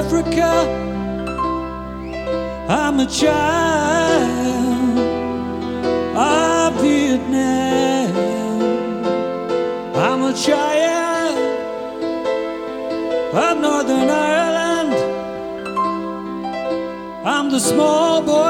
Africa. I'm a child of Vietnam. I'm a child of Northern Ireland. I'm the small boy